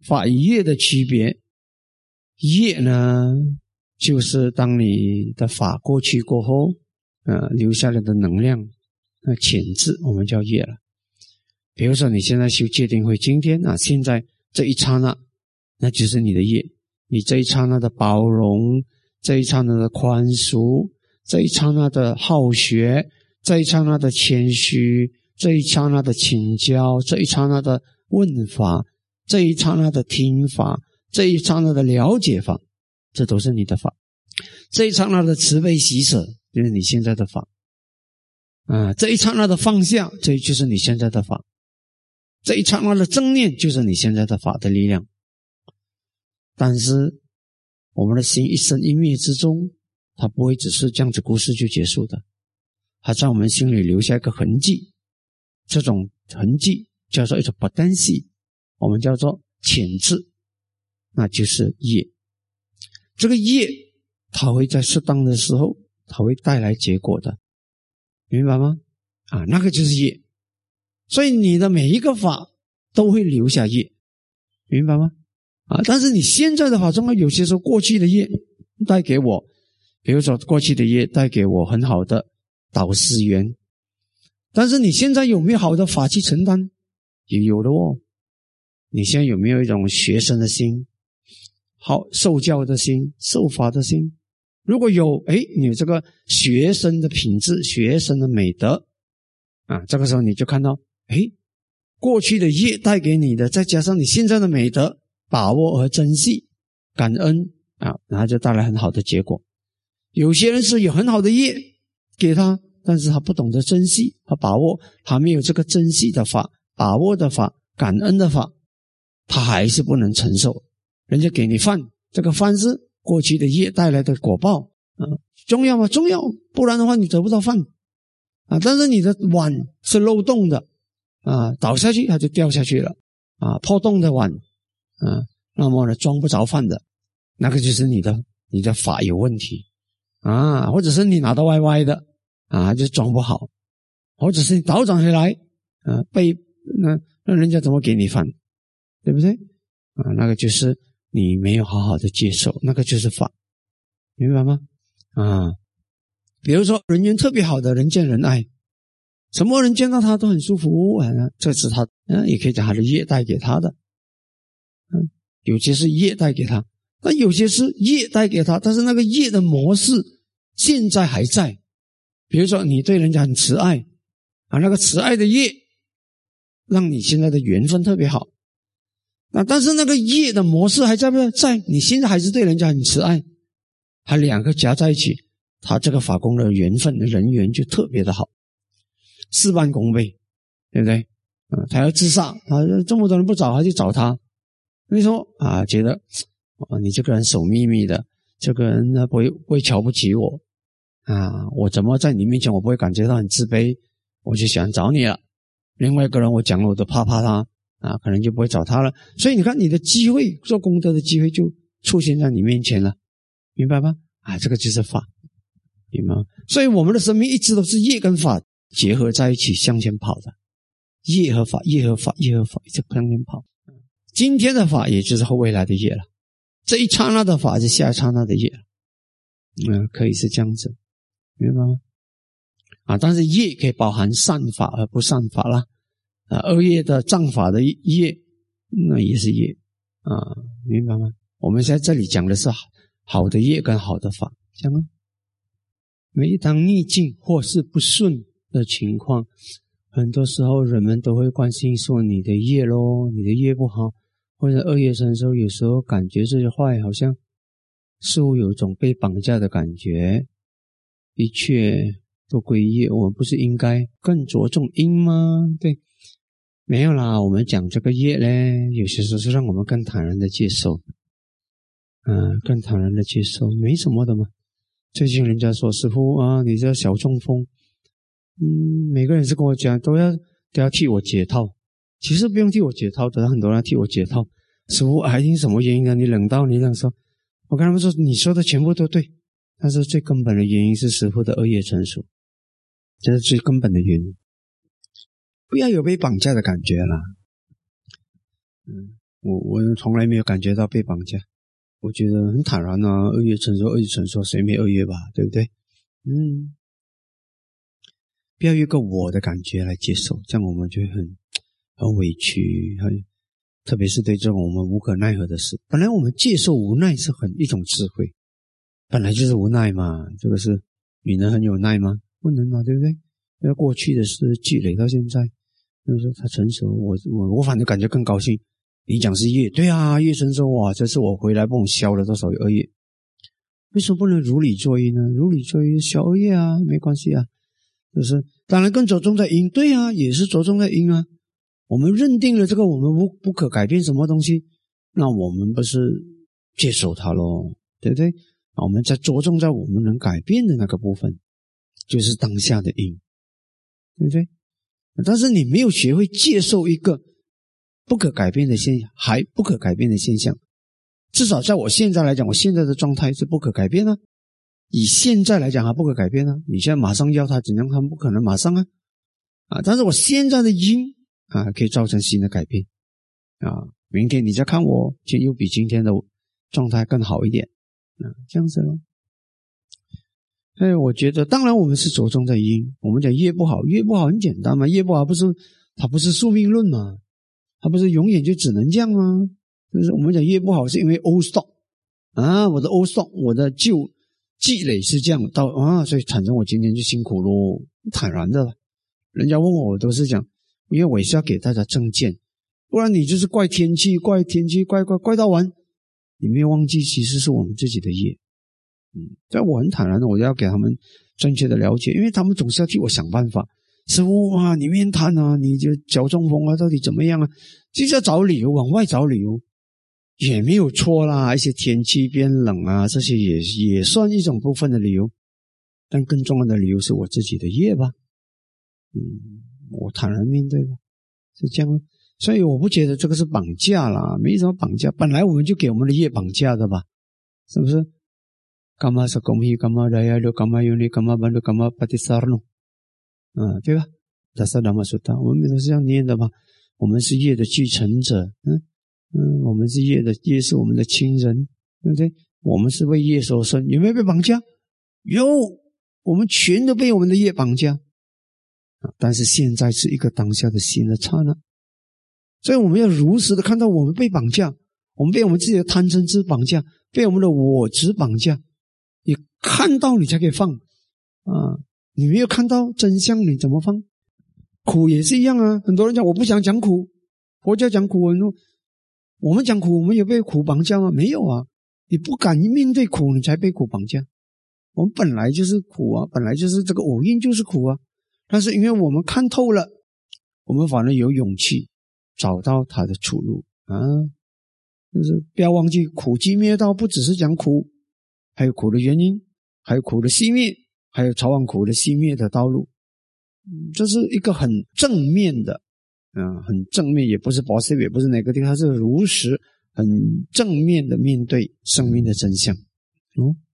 法与业的区别，业呢，就是当你的法过去过后，留下来的能量，潜质，我们叫业了。比如说你现在修戒定慧，今天现在这一刹那，那就是你的业。你这一刹那的包容，这一刹那的宽恕，这一刹那的好学，这一刹那的谦虚，这一刹那的请教，这一刹那的问法，这一刹那的听法，这一刹那的了解法，这都是你的法。这一刹那的慈悲喜舍，就是你现在的法。这一刹那的放下，这就是你现在的法。这一刹那的正念，就是你现在的法的力量。但是我们的心一生一灭之中，它不会只是这样子故事就结束的，它在我们心里留下一个痕迹，这种痕迹叫做一种 potency， 我们叫做潜质，那就是业。这个业它会在适当的时候，它会带来结果的，明白吗？那个就是业。所以你的每一个法都会留下业，明白吗？但是你现在的法中，有些时候过去的业带给我，比如说过去的业带给我很好的导师缘，但是你现在有没有好的法去承担？也有的哦。你现在有没有一种学生的心，好受教的心，受法的心？如果有，你有这个学生的品质，学生的美德这个时候你就看到，过去的业带给你的，再加上你现在的美德，把握和珍惜，感恩然后就带来很好的结果。有些人是有很好的业给他，但是他不懂得珍惜和把握，他没有这个珍惜的法、把握的法、感恩的法，他还是不能承受。人家给你饭，这个饭是过去的业带来的果报重要吗？重要，不然的话你得不到饭但是你的碗是漏洞的倒下去它就掉下去了破洞的碗那么呢装不着饭的，那个就是你的法有问题或者是你拿到歪歪的就装不好，或者是你倒转回来那人家怎么给你饭，对不对那个就是你没有好好的接受，那个就是法，明白吗比如说人缘特别好的，人见人爱，什么人见到他都很舒服这是他也可以讲他的业带给他的有些是业带给他，但有些是业带给他，但是那个业的模式现在还在。比如说你对人家很慈爱那个慈爱的业让你现在的缘分特别好但是那个业的模式还在不在？你现在还是对人家很慈爱，它两个加在一起，他这个法宫的缘分的人缘就特别的好，事半功倍，对不对他要自杀这么多人不找他就找他，你说觉得你这个人守秘密的，这个人呢不会瞧不起我我怎么在你面前我不会感觉到很自卑，我就想找你了。另外一个人我讲了我都怕他可能就不会找他了。所以你看你的机会，做功德的机会就出现在你面前了，明白吗这个就是法，明白吗？所以我们的生命一直都是业跟法结合在一起向前跑的，业和法，业和法，业和法一直向前跑。今天的法也就是后未来的业了，这一刹那的法是下一刹那的业了可以是这样子，明白吗但是业可以包含善法和不善法啦恶业的障法的业那也是业明白吗？我们现在这里讲的是好的业跟好的法，这样每当逆境或是不顺的情况，很多时候人们都会关心说你的业咯，你的业不好，或者恶业成熟，有时候感觉这些话好像似乎有一种被绑架的感觉，一切都归业，我们不是应该更着重因吗？对，没有啦，我们讲这个业呢，有些时候是让我们更坦然的接受更坦然的接受，没什么的嘛。最近人家说师父你这小中风每个人是跟我讲都要替我解套，其实不用替我解套的，很多人替我解套。师父因为什么原因你冷到你这样说，我跟他们说你说的全部都对，但是最根本的原因是师父的恶业成熟，这是最根本的原因，不要有被绑架的感觉啦我从来没有感觉到被绑架，我觉得很坦然啊，恶业成熟，恶业成熟，谁没恶业吧，对不对？不要有一个我的感觉来接受，这样我们就会很委屈，特别是对这种我们无可奈何的事。本来我们接受无奈是一种智慧，本来就是无奈嘛，这个是女人很有耐吗？不能嘛，对不对？因为过去的事积累到现在，就是他成熟，我反正感觉更高兴。你讲是业，对啊，业成熟，哇，这次我回来帮我消了多少恶业？为什么不能如理作意呢？如理作意消恶业啊，没关系啊。就是当然更着重在因，对啊，也是着重在因啊。我们认定了这个我们不可改变什么东西，那我们不是接受它咯，对不对？我们在着重在我们能改变的那个部分，就是当下的因，对不对？但是你没有学会接受一个不可改变的现象，还不可改变的现象，至少在我现在来讲，我现在的状态是不可改变啊。以现在来讲还不可改变啊，你现在马上要它怎样，它不可能马上啊，但是我现在的因可以造成新的改变啊。明天你再看我，又比今天的状态更好一点这样子咯。所以我觉得，当然我们是着重在因，我们讲业不好，业不好很简单嘛，业不好它不是宿命论嘛，它不是永远就只能这样吗？就是我们讲业不好是因为 old stock 我的 old stock， 我的旧积累是这样所以产生我今天就辛苦咯，坦然的了。人家问我都是讲，因为我也是要给大家正见，不然你就是怪天气怪到完，你没有忘记其实是我们自己的业。但我很坦然的，我要给他们正确的了解，因为他们总是要替我想办法。师父你面瘫你就脚中风到底怎么样就是要找理由，往外找理由。也没有错啦，一些天气变冷这些也算一种部分的理由，但更重要的理由是我自己的业吧。我坦然面对吧，是这样。所以我不觉得这个是绑架啦，没什么绑架，本来我们就给我们的业绑架的吧，是不是？干嘛是公益，干嘛来呀，干嘛有你，干嘛办干嘛巴蒂萨诺，对吧？达萨达玛苏达，我们都是这样念的吧？我们是业的继承者，我们是业是我们的亲人，对不对？我们是为业所生，有没有被绑架？有，我们全都被我们的业绑架。但是现在是一个当下的新的刹那，所以我们要如实的看到我们被绑架，我们被我们自己的贪嗔痴绑架，被我们的我执绑架。你看到你才可以放你没有看到真相，你怎么放？苦也是一样很多人讲我不想讲苦，佛教讲苦，我们讲苦，我们有被苦绑架吗？没有你不敢面对苦，你才被苦绑架。我们本来就是苦本来就是这个五蕴就是苦但是因为我们看透了，我们反而有勇气找到它的出路就是不要忘记苦集灭道不只是讲苦，还有苦的原因，还有苦的熄灭，还有朝往苦的熄灭的道路。这是一个很正面的很正面，也不是 positive 也不是哪个地方，它是如实很正面的面对生命的真相